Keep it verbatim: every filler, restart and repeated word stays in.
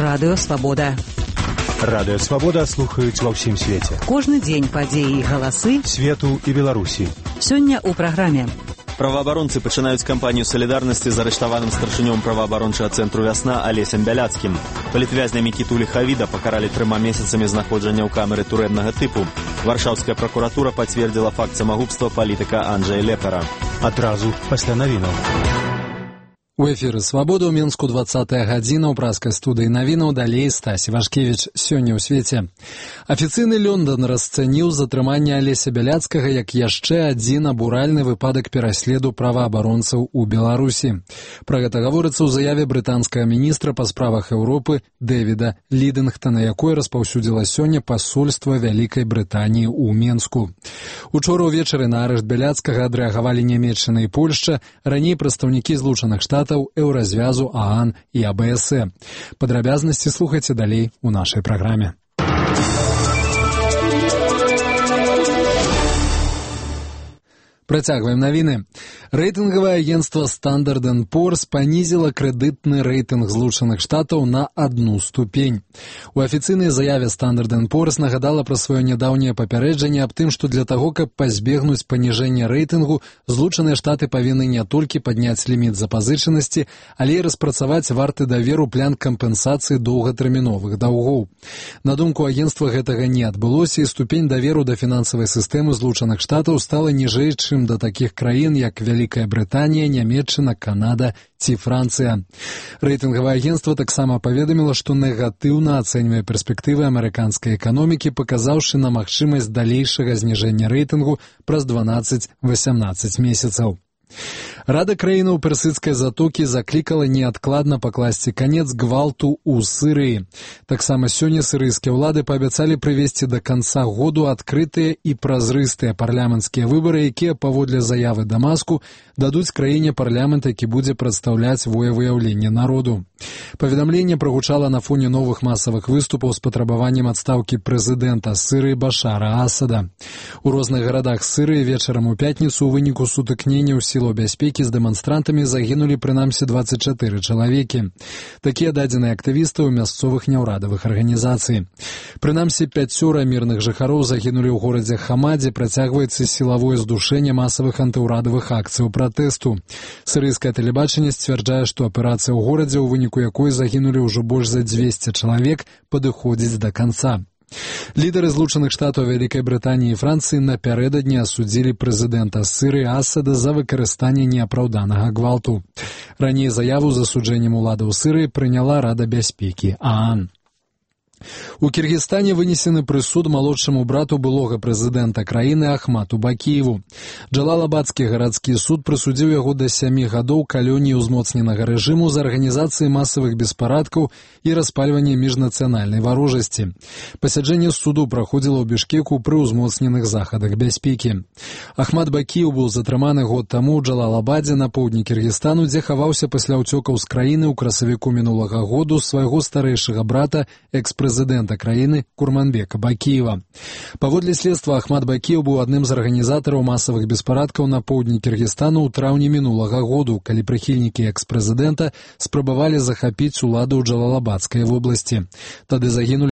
Радыё Свабода. Радыё Свабода слухаюць ва ўсім свеце. Кожны дзень падзеі і галасы свету і Беларусі. Сёння ў праграме. Праваабаронцы пачынаюць кампанію салідарнасці з арыштаваным старшынём праваабарончага цэнтру «Вясна» Алесем Бяляцкім. Палітвязня Мікіту Ліхавіда пакаралі трыма месяцамі знаходжання ў камеры турэмнага тыпу. Варшаўская пракуратура пацвердзіла факт самагубства палітыка Анджэя Лепара. Адразу пасля навінаў. У эфіры «Свабода» ў Мінску двадцатая гадзіна, ў праскай студыі навінаў, далей Стась Івашкевіч. Сёння ў свеце. Афіцыйны Лондон расцаніў затрыманне Алеся Бяляцкага як яшчэ адзін абуральны выпадак пераследу праваабаронцаў у Беларусі. Пра гэта гаворыцца ў заяве брытанскага міністра па справах Еўропы Дэвіда Лідынгтана, якое распаўсюдзіла сёння пасольства Вялікай Брытаніі ў Мінску. Учора ўвечары на арышт Бяляцкага адрэагавалі Нямецчына і Польшча, раней прадстаўнікі Злучаных Штатаў, Еўразвязу, ААН і АБСЭ. Падрабязнасці слухайце далей у нашай праграме. Працягваем навіны. Рэйтынгавае агенцтва Standard энд Poor's панізіла крэдытны рэйтынг Злучаных Штатаў на адну ступень. У афіцыйнай заяве Standard энд Poor's нагадала пра сваё нядаўняе папярэджанне аб тым, што для таго, каб пазбегнуць паніжэння рэйтынгу, Злучаныя Штаты павінны не толькі падняць ліміт запазычанасці, але і распрацаваць варты даверу план кампенсацыі доўгатэрміновых даўгоў. На думку агенцтва, гэтага не адбылося, і ступень даверу да фінансавай сістэмы Злучаных Штатаў стала ніжэй, чым да такіх краін, як Вялікая Брытанія, Нямецчына, Канада ці Францыя. Рэйтынгавае агенцтва таксама паведаміла, што негатыўна ацэньвае перспектывы амерыканскай эканомікі, паказаўшы на магчымасць далейшага зніжэння рэйтынгу праз дванаццаць-васямнаццаць месяцаў. Рада краінаў персідскай затокі заклікала неадкладна пакласці канец гвалту ў Сірыі. Таксама сёння сірыйскія ўлады паабяцалі прывесці да канца году адкрытыя і празрыстыя парламенцкія выбары, якія, паводле заявы Дамаску, дадуць краіне парламент, які будзе прадстаўляць волевыяўленне народу. Паведамленне прагучала на фоне новых масавых выступаў з патрабаваннем адстаўкі прэзідэнта Сірыі Башара Асада. У розных гарадах Сірыі вечарам у пятніцу ў выніку сутыкненняў сілаў бяспекі з дэманстрантамі загінулі прынамсі дваццаць чатыры чалавекі. Такія дадзеныя актывістаў мясцовых няўрадавых арганізацый. Прынамсі пяцёра мірных жыхароў загінулі ў горадзе Хама, дзе працягваецца сілавое здушэнне масавых антыўрадавых акцыяў пратэсту. Сірыйскае тэлебачанне сцвярджае, што аперацыя ў горадзе, у выніку якой загінулі ўжо больш за дзвесце чалавек, падыходзіць да канца. Лідары Злучаных Штатаў, Вялікай Брытаніі і Францыі напярэдадні асудзілі прэзідэнта Сірыі Асада за выкарыстанне неапраўданага гвалту. Раней заяву з асуджэннем уладаў Сірыі прыняла Рада бяспекі ААН. У Кіргізстане вынесены прысуд малодшаму брату былога прэзідэнта краіны Ахмату Бакіеву. Джалалабадскі гарадскі суд прысудзіў яго да сямі гадоў калоніі ўзмоцненага рэжыму за арганізацыі масавых беспарадкаў і распальванне міжнацыянальнай варожасці. Пасяджэнне суду праходзіла ў Бішкеку пры ўзмоцненых захадах бяспекі. Ахмат Бакіев быў затрыманы год таму ў Джалалабадзе на поўдні Кіргізстану, дзе хаваўся пасля ўцёкаў з краіны ў красавіку мінулага году свайго старэйшага брата, экспрэзідэнта прэзідэнта краіны Курманбека Бакіева. Паводле следства, Ахмат Бакіев быў адным з арганізатараў масавых беспарадкаў на поўдні Кіргізстану ў траўні мінулага году, калі прыхільнікі экспрэзідэнта спрабавалі захапіць уладу ў Джалалабадскай вобласці. Тады загінулі